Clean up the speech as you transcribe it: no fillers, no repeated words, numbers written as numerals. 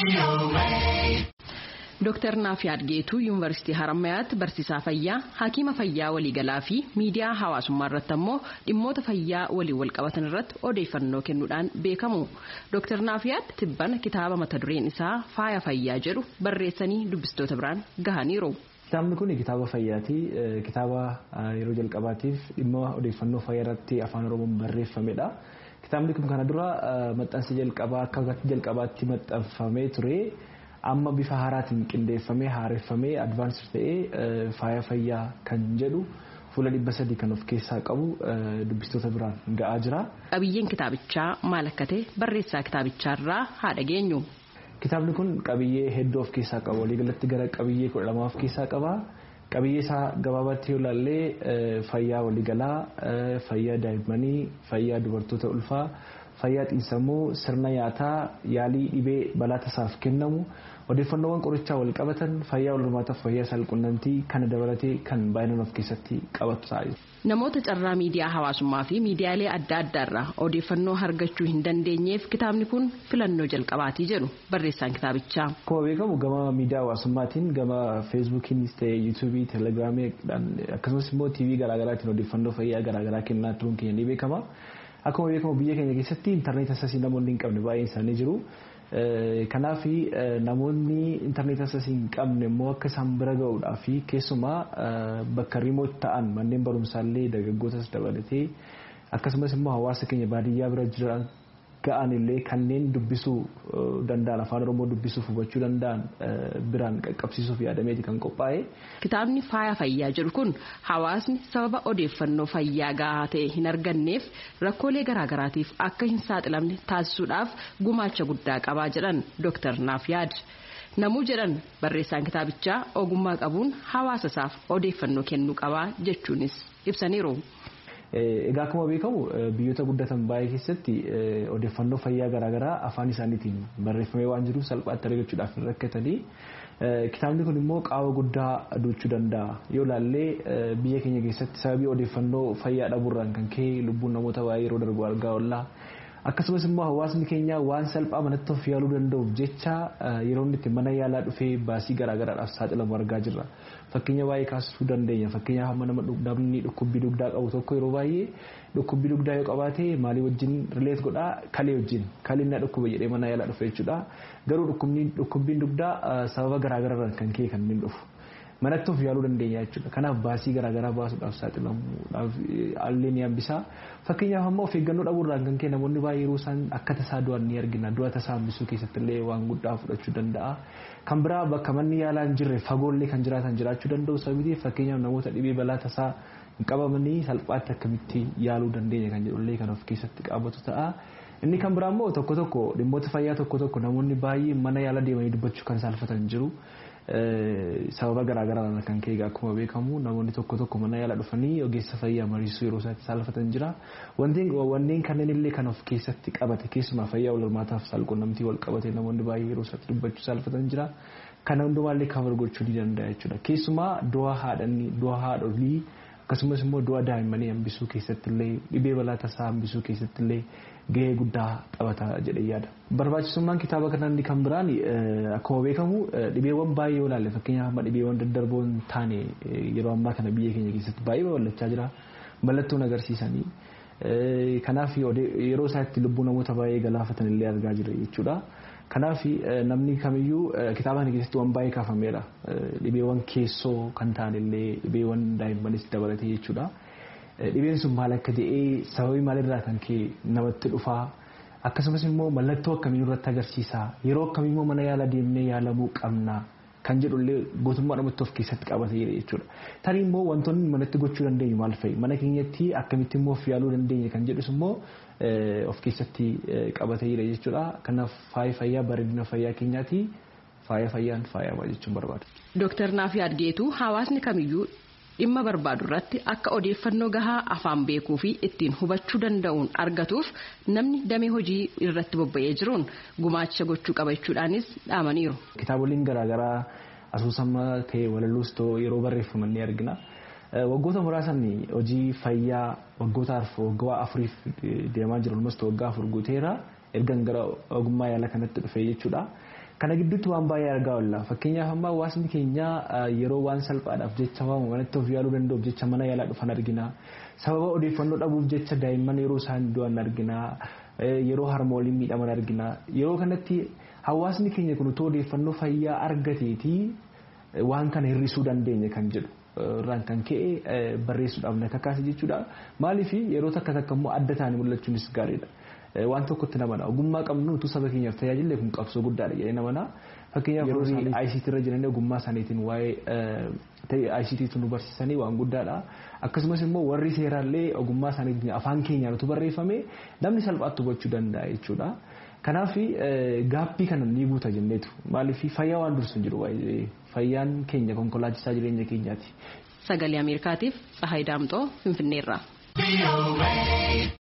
Dr. Naafiyaad Geetuu Yuunivarsiitii Harammayaatti barsiisaa fayyaa, hakiima fayyaa waliigalaa fi miidiyaa hawaasummaa irratti ammoo dhimmoota fayyaa waliin wal qabatan irratti odeeffannoo kennuudhaan beekamu. Dr. Naafiyaad tibbana kitaaba mata dureen isaa faaya fayyaa jedhu barreessanii dubbistoota biraan gahaniiru. Kitaabni kun kitaaba fayyaati. Kitaaba yeroo jalqabaatiif dhimma odeeffannoo fayyaa irratti afaan Oromoon barreeffamedha. Kitaabni kun kana dura maxxansa jalqabaa akka jalqabaatti maxxanfamee ture. Amma bifa haaraatiin qindeeffamee haareffamee advaansii ta'ee faaya fayyaa kan jedhu fuula 300 kan of keessaa qabu dubbistoota biraan ga'aa jira. Qabiyyeen kitaabichaa maal akka ta'e barreessaa kitaabichaarraa haa dhageenyu. Kitaabni kun qabiyyee hedduu of keessaa qaba. Waliigalatti gara qabiyyee 12 of keessaa qaba. Qabiyyee isaa gabaabaatti yoo ilaallee fayyaa waliigalaa, fayyaa daa'immanii, fayyaa dubartoota ulfaa, fayyaa xiinsammuu, sirna nyaataa, yaalii dhibee balaa tasaaf kennamu, odeeffannoowwan qorichaa wal qabatan, fayyaa walhormaataaf fayyaa saalqunnamtii kana dabalatee kan baay'inaan of keessatti qabatu ta'a. Namoota carraa miidiyaa hawaasummaa fi miidiyaalee adda addaarraa odeeffannoo argachuu hin dandeenyeef kitaabni kun filannoo jalqabaatii jedhu barreessaan kitaabichaa. Akkuma beekamu gama miidiyaa hawaasummaatiin gama feesbuukiinis ta'e yuutuubii, telegiraamiidhaan akkasumas immoo tiivii garaagaraatiin odeeffannoo fayyaa garaagaraa kennaa turuun keenya ni beekama. Akkuma beekamu biyya keenya keessatti intarneetii akkasii namoonni hin qabne baay'een isaanii jiru. Kanaaf namoonni intarneetii akkasii hin qabne immoo akka isaan bira ga'uudhaa fi keessumaa bakka riimoot ta'an manneen barumsaallee dargaggootas dabalatee akkasumas immoo hawaasa keenya baadiyyaa bira jiran ga'an illee kanneen dubbisuu danda'an afaan Oromoo dubbisuuf hubachuu danda'an biraan qaqqabsiisuuf yaadameeti kan qophaa'e. Kitaabni faaya fayyaa jedhu kun hawaasni sababa odeeffannoo fayyaa gahaa ta'e hin arganneef rakkoolee garaagaraatiif akka hin saaxilamne taasisuudhaaf gumaacha guddaa qabaa jedhan Dr. Naafiyaad. Namuu jedhan barreessaan kitaabichaa ogummaa qabuun hawaasa isaaf odeeffannoo kennuu qabaa jechuunis ibsaniiru. Egaa akkuma beekamu biyyoota guddatan baay'ee keessatti odeeffannoo fayyaa garaagaraa afaan isaaniitiin barreeffamee waan jiruuf salphaatti argachuudhaaf hin rakkatanii. Kitaabni kun immoo qaawwa guddaa duuchuu danda'a. Yoo ilaallee biyya keenya keessatti sababii odeeffannoo fayyaa dhabuurraan kan ka'e lubbuun namoota baay'ee yeroo darbu argaa oolla. Akkasumas immoo hawaasni keenya waan salphaa manatti of yaaluu danda'uuf jecha yeroo inni itti mana yaalaa dhufee baasii garaagaraadhaaf saaxilamu argaa jirra. Fakkeenya baay'ee kaasuu dandeenya. Fakkeenyaaf namni dhukkubbii dugdaa qabu tokko yeroo baay'ee dhukkubbii dugdaa yoo qabaate maalii wajjin rileet godhaa kalee wajjin kalee na dhukkube jedhee mana yaalaa dhufe jechuudha. Garuu dhukkubbiin dugdaa sababa garaagaraadhaan kan ka'e kan inni dhufu. Manatti of yaaluu dandeenya jechuudha. Kanaaf baasii garaagaraa baasuudhaaf saaxilamuudhaaf haalli ni hambisa. Fakkeenyaaf ammoo of eeggannoo dhabuurraan kan ka'e namoonni baay'ee yeroo isaan akka tasaa du'an ni argina. Du'a tasaa hambisuu keessatti illee waan guddaa fudhachuu danda'a. Kan biraa bakka manni yaalaa hin jirre fagoollee kan jiraatan jiraachuu danda'u sababii fakkeenyaaf namoota dhibee balaa tasaa hin qabamanii salphaatti akkamitti yaaluu dandeenya kan jedhullee kan of keessatti qabatu ta'a. Inni kan biraa immoo tokko tokko dhimmoota fayyaa tokko namoonni baay'ee mana yaalaa deemanii dubbachuu kan saalfatan jiru. Sababa garaagaraa kan ka'e akkuma beekamu namoonni tokko mana yaalaa dhufanii ogeessa fayyaa mariisuu yeroo isaatti saalfatan jira. Wanneen kanneen illee kan of keessatti qabate keessumaa fayyaa walhormaataaf saalqunnamtii wal qabate namoonni baay'ee yeroo isaatti dubbachuu saalfatan jira. Kana hundumaallee cover gochuu ni danda'a jechuudha. Keessumaa du'a haadholii akkasumas immoo du'a daa'immanii hambisuu keessatti illee dhibee balaa tasaa hambisuu keessatti illee gahee guddaa taphata jedhee yaada. Barbaachisummaan kitaaba kanaa inni kan biraan akkuma beekamu dhibeewwan baay'ee yoo ilaalle fakkeenyaaf amma dhibeewwan daddarboon taane yeroo ammaa kana biyya keenya keessatti baay'ee babal'achaa jira. Mallattoon agarsiisanii. Kanaaf yeroo isaatti lubbuu namoota baay'ee galaafatan illee argaa jirra jechuudha. Kanaaf namni kamiyyuu kitaaba kana keessatti waan baay'ee kaafameera. Dhibeewwan keessoo kan ta'an illee dhibeewwan daa'immanis dabalatee jechuudha. Dhibeen sun maal akka ta'e sababii maalirraa kan ka'e namatti dhufaa akkasumas immoo mallattoo akkamii irratti agarsiisa yeroo akkamii immoo mana yaalaa deemnee yaalamuu qabna kan jedhullee gootummaa namatti of keessatti qabatee jira jechuudha. Tarii immoo wantoonni manatti gochuu dandeenyu maal fa'i mana keenyatti akkamitti immoo of yaaluu dandeenya kan jedhus immoo of keessatti qabatee jira jechuudha. Kanaaf faaya fayyaa bareedina fayyaa keenyaati faaya fayyaan faayama jechuun barbaada. Dr. Naafiyaad Geetuu hawaasni kamiyyuu dhimma barbaadu irratti akka odeeffannoo gahaa afaan beekuu fi ittiin hubachuu danda'uun argatuuf namni damee hojii irratti bobba'ee jiruun gumaacha gochuu qabachuudhaanis dhaamaniiru. Kitaaboleen garaagaraa asoosama ta'e walaloos ta'e yeroo barreeffaman ni argina. Waggoota muraasan hojii fayyaa waggoota afuriif deemaa jiru almost waggaa afur guuteera ergan gara ogummaa yaala kanatti dhufee jechuudha. Kana gidduutti waan baay'ee argaa oolla. Fakkeenyaaf amma hawaasni keenya yeroo waan salphaadhaaf jecha waan manatti of yaaluu danda'uuf jecha mana yaalaa dhufan argina. Sababa odeeffannoo dhabuuf jecha daa'imman yeroo isaan du'an argina. Yeroo harmooliin miidhaman argina. Yeroo kanatti hawaasni keenya kun utoo odeeffannoo fayyaa argateetii waan kana hir'isuu dandeenya kan jedhu. Irraan kan ka'e barreessuudhaaf na kakaase jechuudha. Maaliif yeroo takka immoo adda ta'anii mul'achuunis gaariidha. Waan tokkotti namana ogummaa qabnu utuu saba keenyaaf tajaajillee kun qabsoo guddaadha jedhee namana. Fakkeenyaaf yeroo ICT irra jiranii ogummaa isaaniitiin waa'ee ICT nu barsiisanii waan guddaadha. Akkasumas immoo warri seeraallee ogummaa isaaniitiin afaan keenyaan utuu barreeffame namni salphaatti hubachuu danda'a jechuudha. Kanaaf gaappii kana ni guuta jenneetu maaliif fayyaa waan dursu hin jiru fayyaan keenya konkolaachisaa jireenya keenyaati. Sagalee Ameerikaatiif Tsahaay Daamxoo Finfinneerraa.